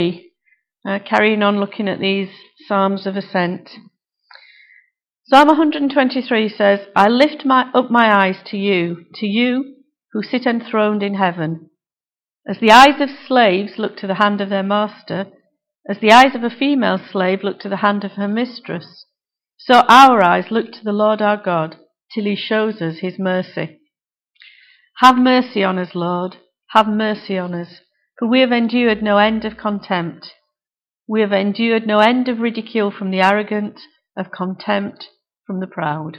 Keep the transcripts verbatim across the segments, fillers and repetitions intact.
uh, carrying on looking at these Psalms of Ascent. Psalm one twenty-three says, I lift my, up my eyes to you, to you who sit enthroned in heaven. As the eyes of slaves look to the hand of their master, as the eyes of a female slave look to the hand of her mistress, so our eyes look to the Lord our God, till he shows us his mercy. Have mercy on us, Lord, have mercy on us, for we have endured no end of contempt. We have endured no end of ridicule from the arrogant, of contempt from the proud.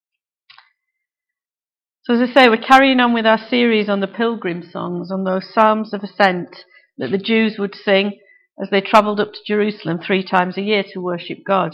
So as I say, we're carrying on with our series on the pilgrim songs, on those Psalms of Ascent that the Jews would sing as they travelled up to Jerusalem three times a year to worship God.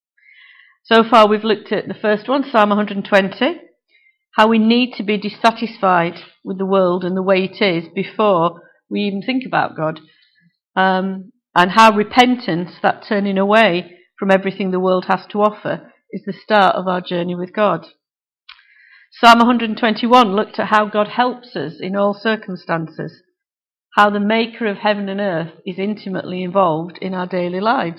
So far we've looked at the first one, Psalm one twenty, how we need to be dissatisfied with the world and the way it is before we even think about God, um, and how repentance, that turning away from everything the world has to offer, is the start of our journey with God. Psalm one twenty-one looked at how God helps us in all circumstances, how the maker of heaven and earth is intimately involved in our daily lives.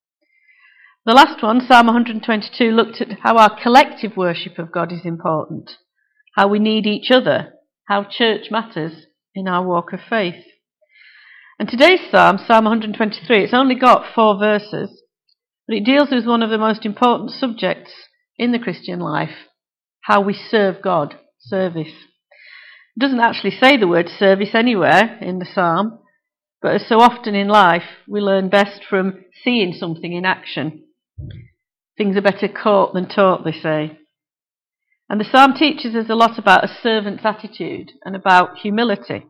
The last one, Psalm one twenty-two, looked at how our collective worship of God is important, how we need each other, how church matters in our walk of faith. And today's Psalm, Psalm one twenty-three, it's only got four verses, but it deals with one of the most important subjects in the Christian life, how we serve God, service. It doesn't actually say the word service anywhere in the psalm, but as so often in life, we learn best from seeing something in action. Things are better caught than taught, they say. And the psalm teaches us a lot about a servant's attitude and about humility.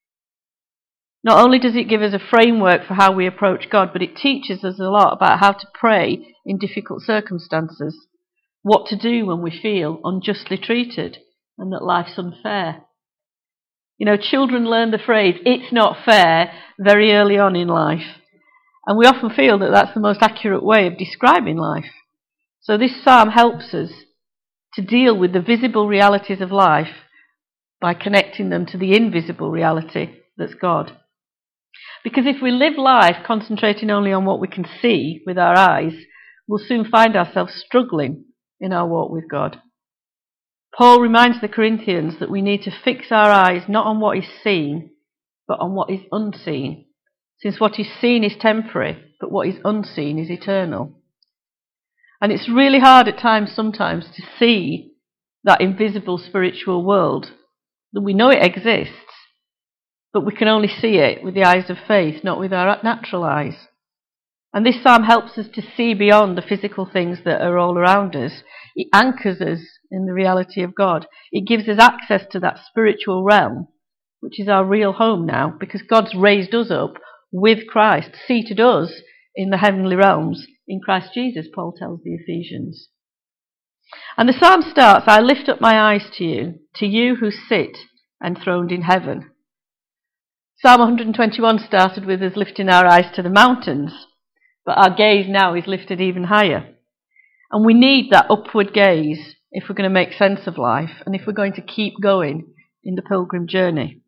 Not only does it give us a framework for how we approach God, but it teaches us a lot about how to pray in difficult circumstances, what to do when we feel unjustly treated and that life's unfair. You know, children learn the phrase, it's not fair, very early on in life. And we often feel that that's the most accurate way of describing life. So this psalm helps us to deal with the visible realities of life by connecting them to the invisible reality that's God. Because if we live life concentrating only on what we can see with our eyes, we'll soon find ourselves struggling in our walk with God. Paul reminds the Corinthians that we need to fix our eyes not on what is seen, but on what is unseen, since what is seen is temporary, but what is unseen is eternal. And it's really hard at times sometimes to see that invisible spiritual world, that we know it exists, but we can only see it with the eyes of faith, not with our natural eyes. And this psalm helps us to see beyond the physical things that are all around us. It anchors us in the reality of God. It gives us access to that spiritual realm, which is our real home now, because God's raised us up with Christ, seated us in the heavenly realms in Christ Jesus, Paul tells the Ephesians. And the psalm starts, I lift up my eyes to you, to you who sit enthroned in heaven. Psalm one twenty-one started with us lifting our eyes to the mountains, but our gaze now is lifted even higher. And we need that upward gaze if we're going to make sense of life and if we're going to keep going in the pilgrim journey.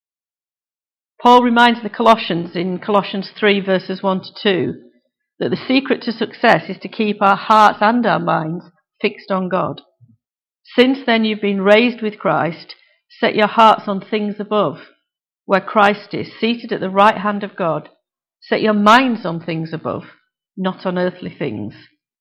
Paul reminds the Colossians in Colossians three verses one to two that the secret to success is to keep our hearts and our minds fixed on God. Since then you've been raised with Christ, set your hearts on things above, where Christ is, seated at the right hand of God. Set your minds on things above, not on earthly things.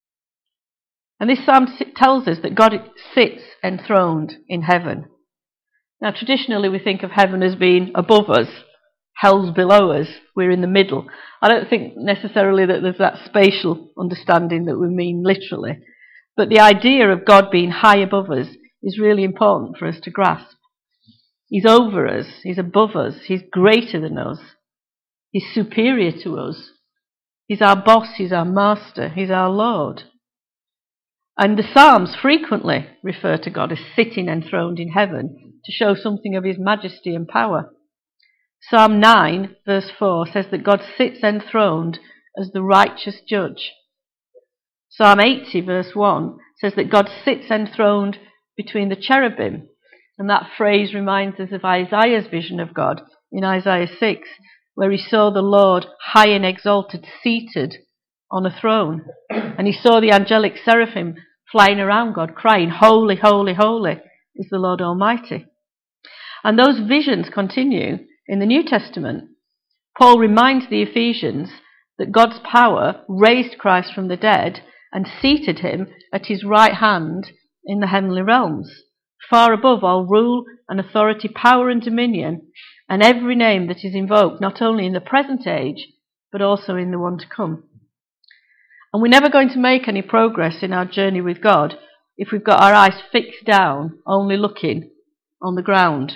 And this psalm tells us that God sits enthroned in heaven. Now, traditionally we think of heaven as being above us, hell's below us, we're in the middle. I don't think necessarily that there's that spatial understanding that we mean literally, but the idea of God being high above us is really important for us to grasp. He's over us, he's above us, he's greater than us. He's superior to us. He's our boss, he's our master, he's our Lord. And the Psalms frequently refer to God as sitting enthroned in heaven to show something of his majesty and power. Psalm nine verse four says that God sits enthroned as the righteous judge. Psalm eighty verse one says that God sits enthroned between the cherubim. And that phrase reminds us of Isaiah's vision of God in Isaiah six, where he saw the Lord high and exalted, seated on a throne. And he saw the angelic seraphim flying around God, crying, "Holy, holy, holy is the Lord Almighty." And those visions continue in the New Testament. Paul reminds the Ephesians that God's power raised Christ from the dead and seated him at his right hand in the heavenly realms, far above all rule and authority, power and dominion, and every name that is invoked, not only in the present age, but also in the one to come. And we're never going to make any progress in our journey with God if we've got our eyes fixed down, only looking on the ground.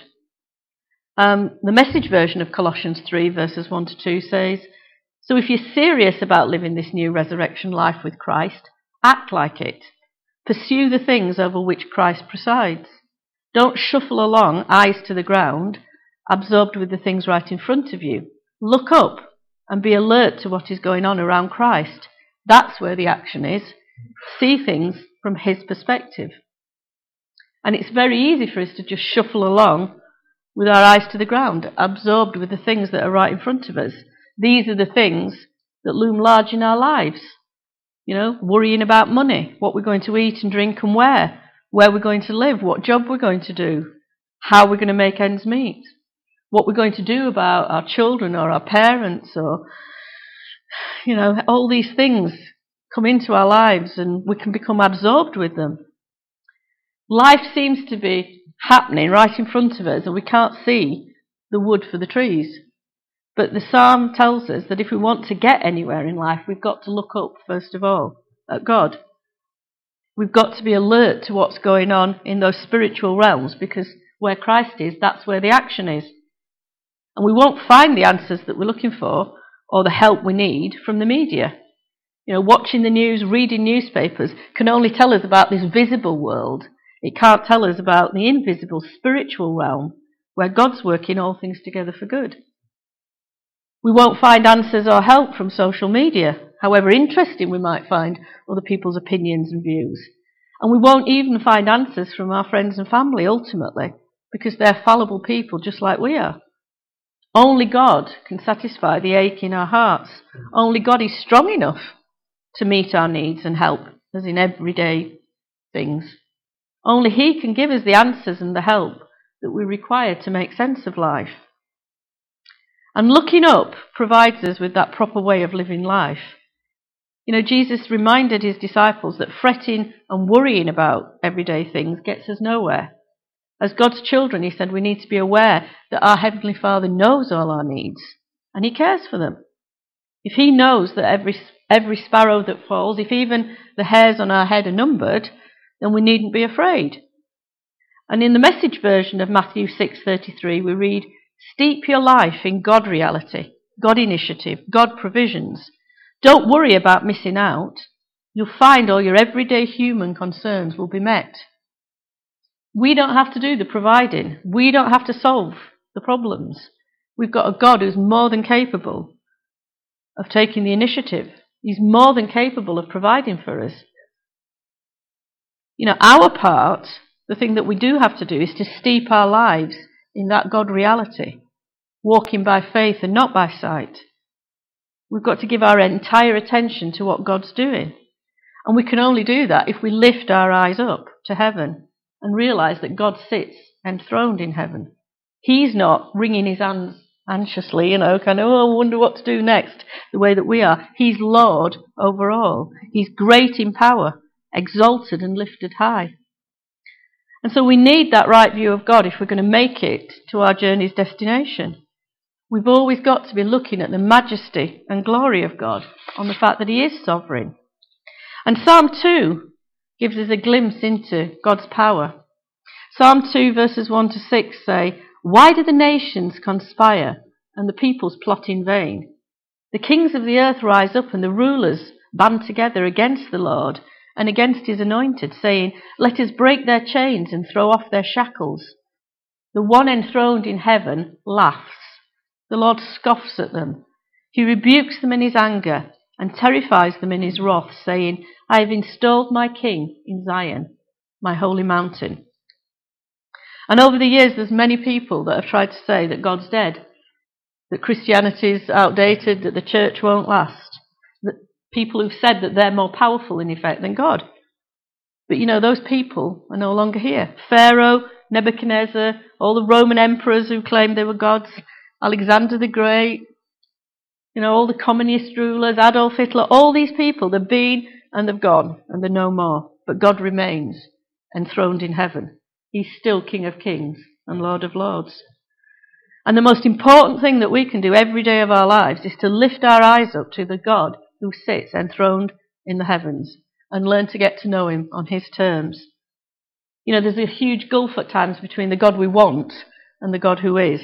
Um, the Message version of Colossians three, verses one to two says, "So if you're serious about living this new resurrection life with Christ, act like it. Pursue the things over which Christ presides. Don't shuffle along, eyes to the ground, absorbed with the things right in front of you. Look up and be alert to what is going on around Christ. That's where the action is. See things from his perspective." And it's very easy for us to just shuffle along with our eyes to the ground, absorbed with the things that are right in front of us. These are the things that loom large in our lives. You know, worrying about money, what we're going to eat and drink and where, where we're going to live, what job we're going to do, how we're going to make ends meet, what we're going to do about our children or our parents, or, you know, all these things come into our lives and we can become absorbed with them. Life seems to be happening right in front of us and we can't see the wood for the trees. But the psalm tells us that if we want to get anywhere in life, we've got to look up, first of all, at God. We've got to be alert to what's going on in those spiritual realms, because where Christ is, that's where the action is. And we won't find the answers that we're looking for or the help we need from the media. You know, watching the news, reading newspapers can only tell us about this visible world. It can't tell us about the invisible spiritual realm where God's working all things together for good. We won't find answers or help from social media, however interesting we might find other people's opinions and views. And we won't even find answers from our friends and family ultimately, because they're fallible people just like we are. Only God can satisfy the ache in our hearts. Only God is strong enough to meet our needs and help us in everyday things. Only he can give us the answers and the help that we require to make sense of life. And looking up provides us with that proper way of living life. You know, Jesus reminded his disciples that fretting and worrying about everyday things gets us nowhere. As God's children, he said, we need to be aware that our Heavenly Father knows all our needs and he cares for them. If he knows that every every sparrow that falls, if even the hairs on our head are numbered, then we needn't be afraid. And in the Message version of Matthew six thirty-three, we read, "Steep your life in God reality, God initiative, God provisions. Don't worry about missing out. You'll find all your everyday human concerns will be met." We don't have to do the providing. We don't have to solve the problems. We've got a God who's more than capable of taking the initiative. He's more than capable of providing for us. You know, our part, the thing that we do have to do, is to steep our lives in that God reality, walking by faith and not by sight. We've got to give our entire attention to what God's doing. And we can only do that if we lift our eyes up to heaven and realise that God sits enthroned in heaven. He's not wringing his hands anxiously, you know, kind of, oh, I wonder what to do next, the way that we are. He's Lord over all. He's great in power, exalted and lifted high. And so we need that right view of God if we're going to make it to our journey's destination. We've always got to be looking at the majesty and glory of God, on the fact that he is sovereign. And Psalm two gives us a glimpse into God's power. Psalm two verses one to six say, "Why do the nations conspire and the peoples plot in vain? The kings of the earth rise up and the rulers band together against the Lord and against his anointed, saying, let us break their chains and throw off their shackles. The one enthroned in heaven laughs. The Lord scoffs at them. He rebukes them in his anger and terrifies them in his wrath, saying, I have installed my king in Zion, my holy mountain." And over the years, there's many people that have tried to say that God's dead, that Christianity is outdated, that the church won't last. That people who've said that they're more powerful in effect than God. But you know, those people are no longer here. Pharaoh, Nebuchadnezzar, all the Roman emperors who claimed they were gods, Alexander the Great, you know, all the communist rulers, Adolf Hitler, all these people, they've been and they've gone and they're no more. But God remains enthroned in heaven. He's still King of Kings and Lord of Lords. And the most important thing that we can do every day of our lives is to lift our eyes up to the God who sits enthroned in the heavens and learn to get to know him on his terms. You know, there's a huge gulf at times between the God we want and the God who is.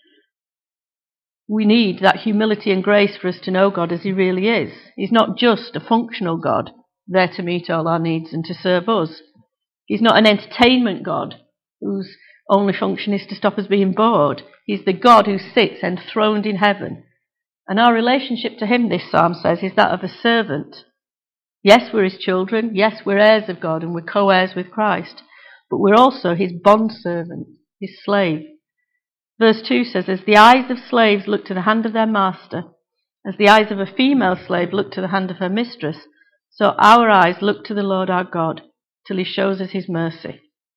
We need that humility and grace for us to know God as he really is. He's not just a functional God, there to meet all our needs and to serve us. He's not an entertainment God whose only function is to stop us being bored. He's the God who sits enthroned in heaven. And our relationship to him, this psalm says, is that of a servant. Yes, we're his children. Yes, we're heirs of God and we're co-heirs with Christ. But we're also his bondservant, his slave. Verse two says, as the eyes of slaves look to the hand of their master, as the eyes of a female slave look to the hand of her mistress, so our eyes look to the Lord our God till he shows us his mercy.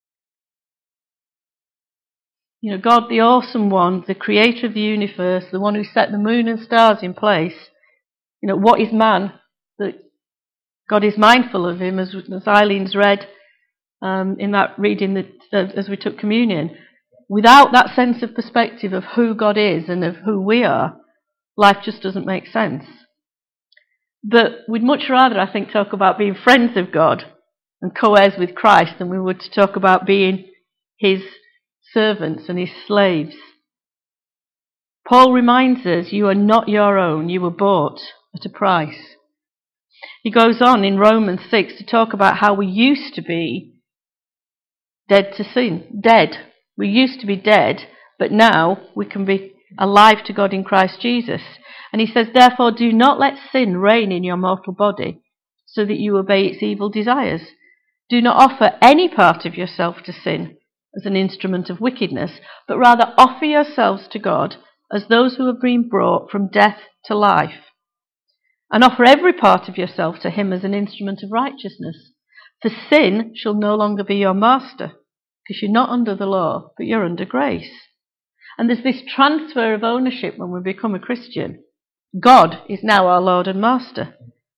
You know, God, the awesome one, the creator of the universe, the one who set the moon and stars in place. You know, what is man that God is mindful of him, as, as Eileen's read um, in that reading that uh, as we took communion. Without that sense of perspective of who God is and of who we are, life just doesn't make sense. But we'd much rather, I think, talk about being friends of God and co-heirs with Christ than we would to talk about being his servants and his slaves. Paul reminds us, you are not your own, you were bought at a price. He goes on in Romans six to talk about how we used to be dead to sin. Dead. We used to be dead, but now we can be alive to God in Christ Jesus. And he says, therefore, do not let sin reign in your mortal body, so that you obey its evil desires. Do not offer any part of yourself to sin as an instrument of wickedness, but rather offer yourselves to God as those who have been brought from death to life. And offer every part of yourself to him as an instrument of righteousness. For sin shall no longer be your master, because you're not under the law, but you're under grace. And there's this transfer of ownership when we become a Christian. God is now our Lord and Master.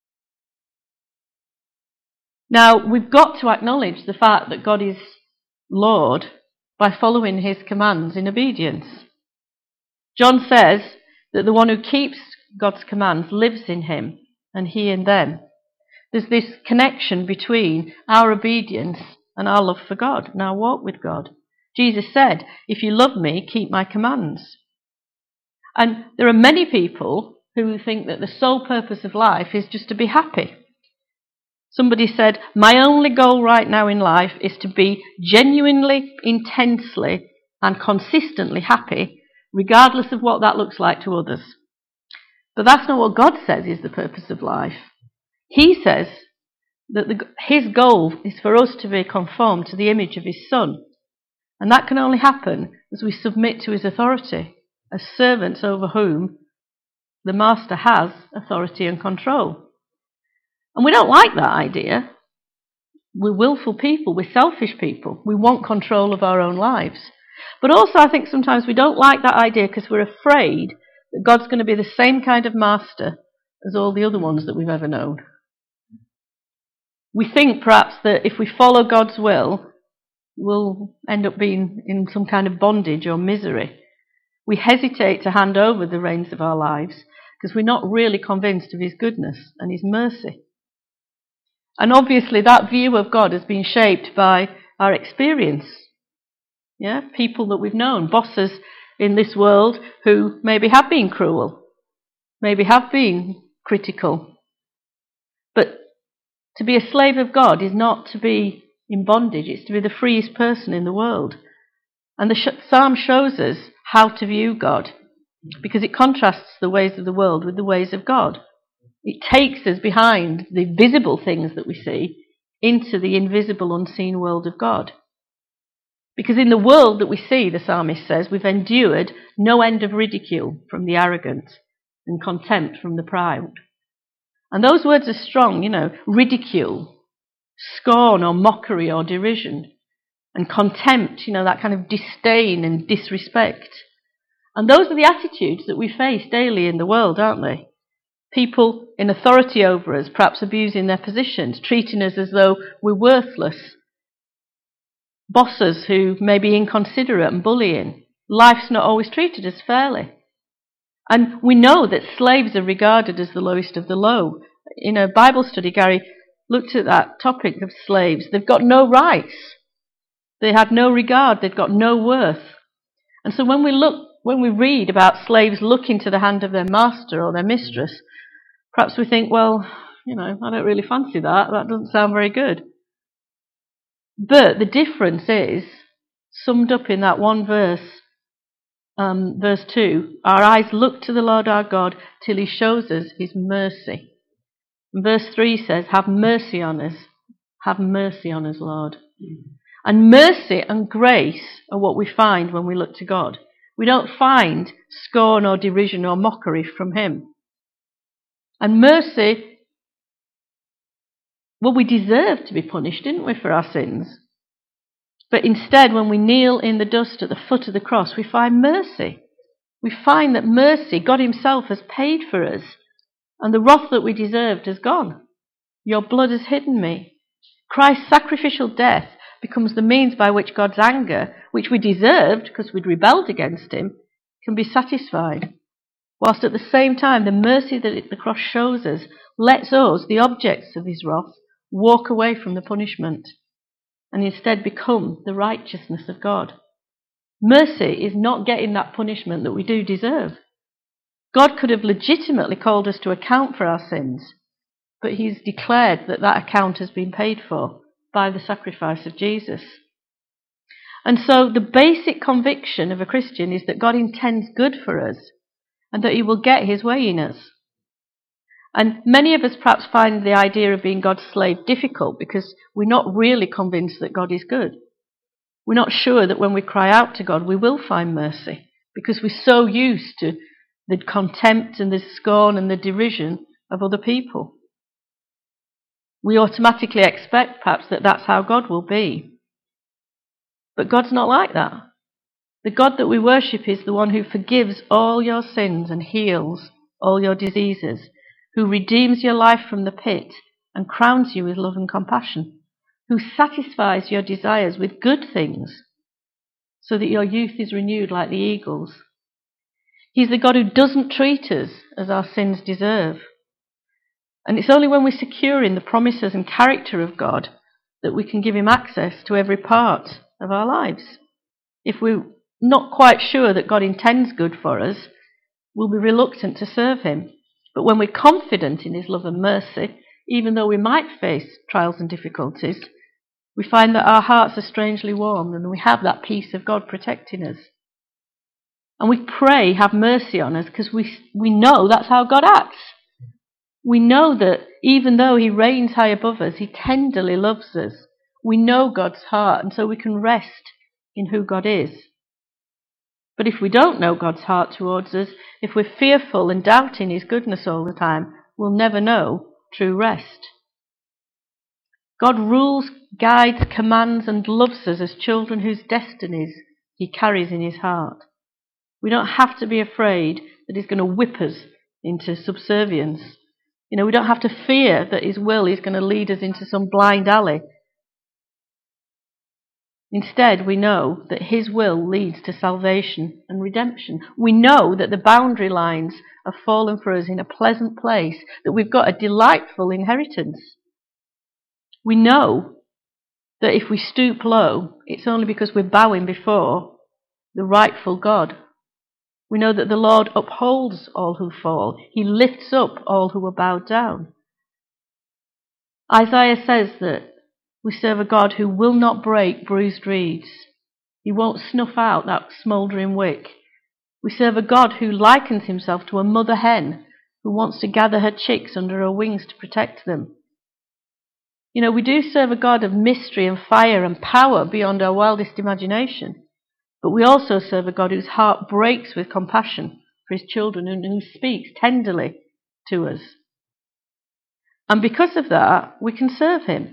Now, we've got to acknowledge the fact that God is Lord by following his commands in obedience. John says that the one who keeps God's commands lives in him, and he in them. There's this connection between our obedience and our love for God and our walk with God. Jesus said, if you love me, keep my commands. And there are many people who think that the sole purpose of life is just to be happy. Somebody said, my only goal right now in life is to be genuinely, intensely, and consistently happy, regardless of what that looks like to others. But that's not what God says is the purpose of life. He says that the, his goal is for us to be conformed to the image of his Son. And that can only happen as we submit to his authority, as servants over whom the master has authority and control. And we don't like that idea. We're willful people, we're selfish people. We want control of our own lives. But also I think sometimes we don't like that idea because we're afraid that God's going to be the same kind of master as all the other ones that we've ever known. We think perhaps that if we follow God's will, we'll end up being in some kind of bondage or misery. We hesitate to hand over the reins of our lives because we're not really convinced of his goodness and his mercy. And obviously that view of God has been shaped by our experience. Yeah, people that we've known, bosses in this world who maybe have been cruel, maybe have been critical. But to be a slave of God is not to be in bondage, it's to be the freest person in the world. And the sh- psalm shows us how to view God, because it contrasts the ways of the world with the ways of God. It takes us behind the visible things that we see into the invisible, unseen world of God. Because in the world that we see, the psalmist says, we've endured no end of ridicule from the arrogant and contempt from the proud. And those words are strong, you know, ridicule, scorn or mockery or derision, and contempt, you know, that kind of disdain and disrespect. And those are the attitudes that we face daily in the world, aren't they? People in authority over us, perhaps abusing their positions, treating us as though we're worthless. Bosses who may be inconsiderate and bullying. Life's not always treated as fairly. And we know that slaves are regarded as the lowest of the low. In a Bible study, Gary looked at that topic of slaves. They've got no rights. They had no regard. They've got no worth. And so when we look, when we read about slaves looking to the hand of their master or their mistress, perhaps we think, well, you know, I don't really fancy that. That doesn't sound very good. But the difference is summed up in that one verse, um, verse two. Our eyes look to the Lord our God till he shows us his mercy. And verse three says, have mercy on us. Have mercy on us, Lord. And mercy and grace are what we find when we look to God. We don't find scorn or derision or mockery from him. And mercy, well, we deserved to be punished, didn't we, for our sins? But instead, when we kneel in the dust at the foot of the cross, we find mercy. We find that mercy, God himself has paid for us, and the wrath that we deserved has gone. Your blood has hidden me. Christ's sacrificial death becomes the means by which God's anger, which we deserved because we'd rebelled against him, can be satisfied. Whilst at the same time, the mercy that the cross shows us lets us, the objects of his wrath, walk away from the punishment and instead become the righteousness of God. Mercy is not getting that punishment that we do deserve. God could have legitimately called us to account for our sins, but he's declared that that account has been paid for by the sacrifice of Jesus. And so the basic conviction of a Christian is that God intends good for us and that he will get his way in us. And many of us perhaps find the idea of being God's slave difficult because we're not really convinced that God is good. We're not sure that when we cry out to God, we will find mercy because we're so used to the contempt and the scorn and the derision of other people. We automatically expect perhaps that that's how God will be. But God's not like that. The God that we worship is the one who forgives all your sins and heals all your diseases, who redeems your life from the pit and crowns you with love and compassion, who satisfies your desires with good things so that your youth is renewed like the eagles. He's the God who doesn't treat us as our sins deserve. And it's only when we're secure in the promises and character of God that we can give him access to every part of our lives. If we're not quite sure that God intends good for us, we'll be reluctant to serve him. But when we're confident in his love and mercy, even though we might face trials and difficulties, we find that our hearts are strangely warmed and we have that peace of God protecting us. And we pray, have mercy on us, because we, we know that's how God acts. We know that even though he reigns high above us, he tenderly loves us. We know God's heart, and so we can rest in who God is. But if we don't know God's heart towards us, if we're fearful and doubting his goodness all the time, we'll never know true rest. God rules, guides, commands, and loves us as children whose destinies he carries in his heart. We don't have to be afraid that he's going to whip us into subservience. You know, we don't have to fear that his will is going to lead us into some blind alley. Instead, we know that his will leads to salvation and redemption. We know that the boundary lines have fallen for us in a pleasant place, that we've got a delightful inheritance. We know that if we stoop low, it's only because we're bowing before the rightful God. We know that the Lord upholds all who fall. He lifts up all who are bowed down. Isaiah says that we serve a God who will not break bruised reeds. He won't snuff out that smouldering wick. We serve a God who likens himself to a mother hen who wants to gather her chicks under her wings to protect them. You know, we do serve a God of mystery and fire and power beyond our wildest imagination. But we also serve a God whose heart breaks with compassion for his children and who speaks tenderly to us. And because of that, we can serve him.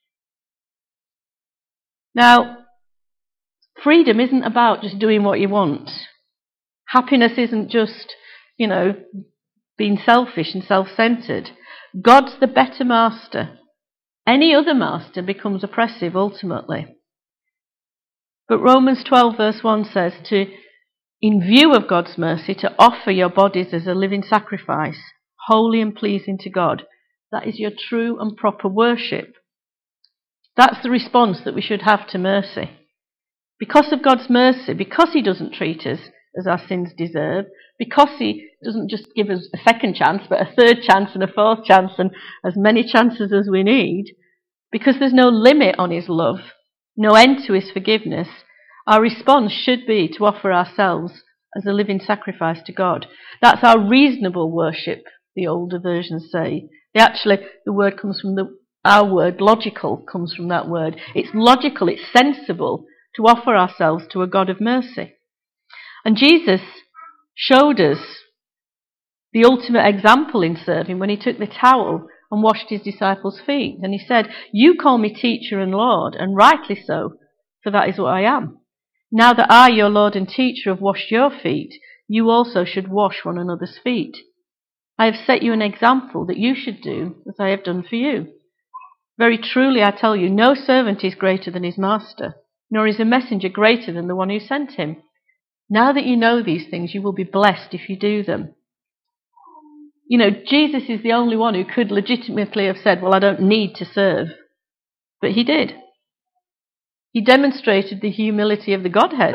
Now, freedom isn't about just doing what you want. Happiness isn't just, you know, being selfish and self-centered. God's the better master. Any other master becomes oppressive ultimately. But Romans twelve verse one says to, in view of God's mercy, to offer your bodies as a living sacrifice, holy and pleasing to God. That is your true and proper worship. That's the response that we should have to mercy. Because of God's mercy, because he doesn't treat us as our sins deserve, because he doesn't just give us a second chance, but a third chance and a fourth chance and as many chances as we need, because there's no limit on his love, no end to his forgiveness, our response should be to offer ourselves as a living sacrifice to God. That's our reasonable worship, the older versions say. They actually, the word comes from the, our word, logical, comes from that word. It's logical, it's sensible to offer ourselves to a God of mercy. And Jesus showed us the ultimate example in serving when he took the towel and washed his disciples' feet. And he said, you call me teacher and Lord, and rightly so, for that is what I am. Now that I, your Lord and teacher, have washed your feet, you also should wash one another's feet. I have set you an example that you should do as I have done for you. Very truly I tell you, no servant is greater than his master, nor is a messenger greater than the one who sent him. Now that you know these things, you will be blessed if you do them. You know, Jesus is the only one who could legitimately have said, well, I don't need to serve. But he did. He demonstrated the humility of the Godhead.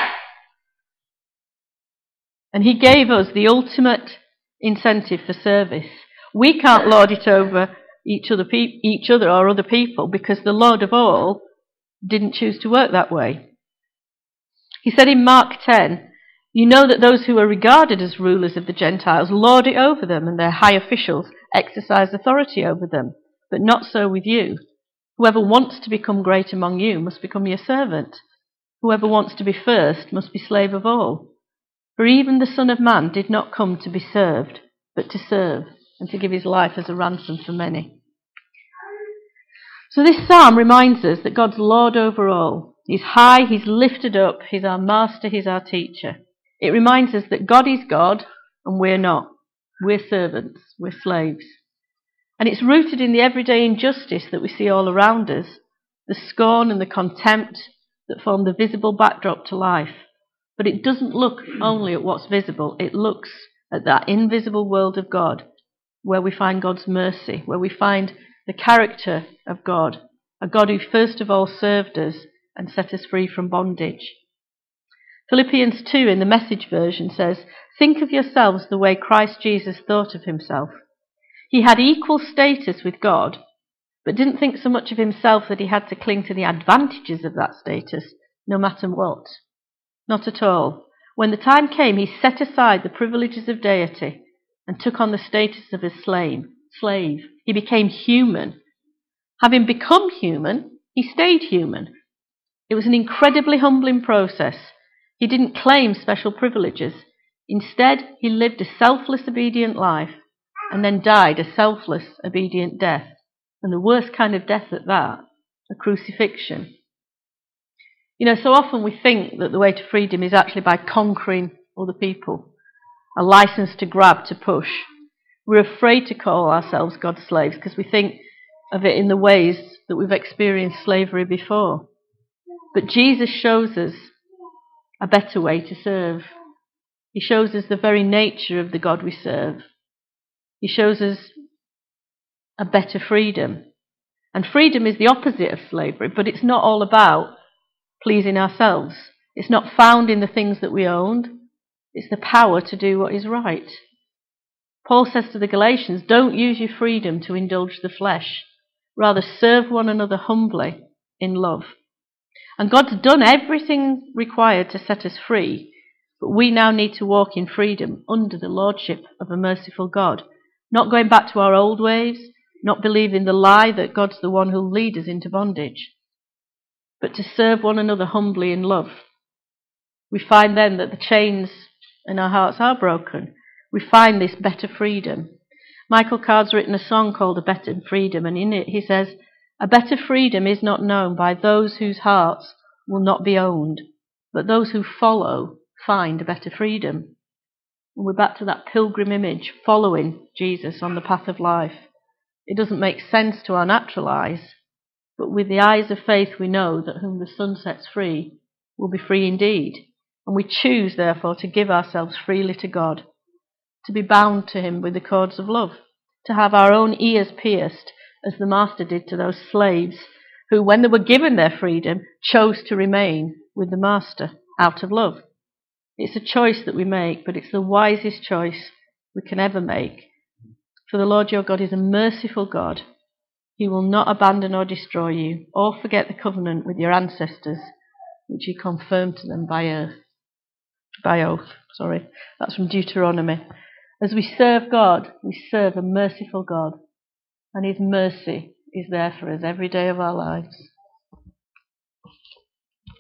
And he gave us the ultimate incentive for service. We can't lord it over each other, pe- each other or other people because the Lord of all didn't choose to work that way. He said in Mark ten, you know that those who are regarded as rulers of the Gentiles lord it over them, and their high officials exercise authority over them. But not so with you. Whoever wants to become great among you must become your servant. Whoever wants to be first must be slave of all. For even the Son of Man did not come to be served, but to serve, and to give his life as a ransom for many. So this psalm reminds us that God's Lord over all. He's high, he's lifted up, he's our master, he's our teacher. It reminds us that God is God and we're not. We're servants, we're slaves. And it's rooted in the everyday injustice that we see all around us, the scorn and the contempt that form the visible backdrop to life. But it doesn't look only at what's visible, it looks at that invisible world of God, where we find God's mercy, where we find the character of God, a God who first of all served us and set us free from bondage. Philippians two in the Message version says, think of yourselves the way Christ Jesus thought of himself. He had equal status with God, but didn't think so much of himself that he had to cling to the advantages of that status, no matter what. Not at all. When the time came, he set aside the privileges of deity and took on the status of a slave. Slave. He became human. Having become human, he stayed human. It was an incredibly humbling process. He didn't claim special privileges. Instead, he lived a selfless, obedient life and then died a selfless, obedient death. And the worst kind of death at that, a crucifixion. You know, so often we think that the way to freedom is actually by conquering other people, a license to grab, to push. We're afraid to call ourselves God's slaves because we think of it in the ways that we've experienced slavery before. But Jesus shows us a better way to serve. He shows us the very nature of the God we serve. He shows us a better freedom. And freedom is the opposite of slavery, but it's not all about pleasing ourselves. It's not found in the things that we own. It's the power to do what is right. Paul says to the Galatians, don't use your freedom to indulge the flesh. Rather, serve one another humbly in love. And God's done everything required to set us free, but we now need to walk in freedom under the lordship of a merciful God. Not going back to our old ways, not believing the lie that God's the one who'll lead us into bondage, but to serve one another humbly in love. We find then that the chains in our hearts are broken. We find this better freedom. Michael Card's written a song called A Better Freedom, and in it he says, "A better freedom is not known by those whose hearts will not be owned, but those who follow find a better freedom." And we're back to that pilgrim image, following Jesus on the path of life. It doesn't make sense to our natural eyes, but with the eyes of faith we know that whom the Son sets free will be free indeed. And we choose, therefore, to give ourselves freely to God, to be bound to him with the cords of love, to have our own ears pierced, as the Master did to those slaves who, when they were given their freedom, chose to remain with the Master out of love. It's a choice that we make, but it's the wisest choice we can ever make. For the Lord your God is a merciful God. He will not abandon or destroy you, or forget the covenant with your ancestors, which he confirmed to them by oath. By oath, sorry. That's from Deuteronomy. As we serve God, we serve a merciful God, and his mercy is there for us every day of our lives.